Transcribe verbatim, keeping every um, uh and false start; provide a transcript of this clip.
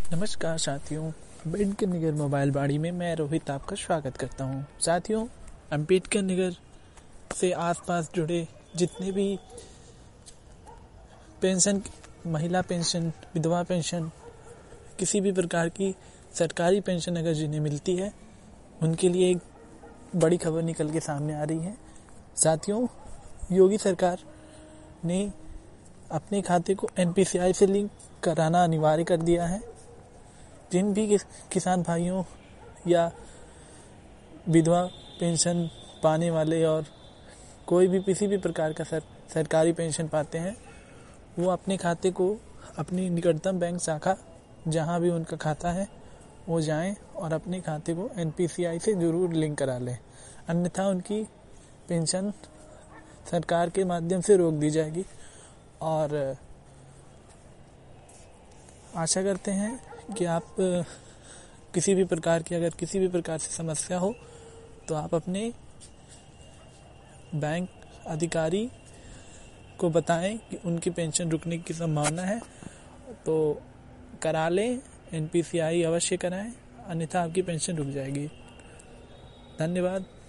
नमस्कार साथियों, अम्बेडकर नगर मोबाइल बाड़ी में मैं रोहित आपका स्वागत करता हूं। साथियों, अम्बेडकर नगर से आसपास जुड़े जितने भी पेंशन, महिला पेंशन, विधवा पेंशन, किसी भी प्रकार की सरकारी पेंशन अगर जिन्हें मिलती है, उनके लिए एक बड़ी खबर निकल के सामने आ रही है। साथियों, योगी सरकार ने अपने खाते को एन पी सी आई से लिंक कराना अनिवार्य कर दिया है। जिन भी किसान भाइयों या विधवा पेंशन पाने वाले और कोई भी किसी भी प्रकार का सर, सरकारी पेंशन पाते हैं, वो अपने खाते को अपनी निकटतम बैंक शाखा जहां भी उनका खाता है वो जाएं और अपने खाते को एन पी सी आई से ज़रूर लिंक करा लें, अन्यथा उनकी पेंशन सरकार के माध्यम से रोक दी जाएगी। और आशा करते हैं कि आप किसी भी प्रकार की अगर किसी भी प्रकार से समस्या हो तो आप अपने बैंक अधिकारी को बताएं कि उनकी पेंशन रुकने की संभावना है, तो करा लें, एन पी सी आई अवश्य कराएं, अन्यथा आपकी पेंशन रुक जाएगी। धन्यवाद।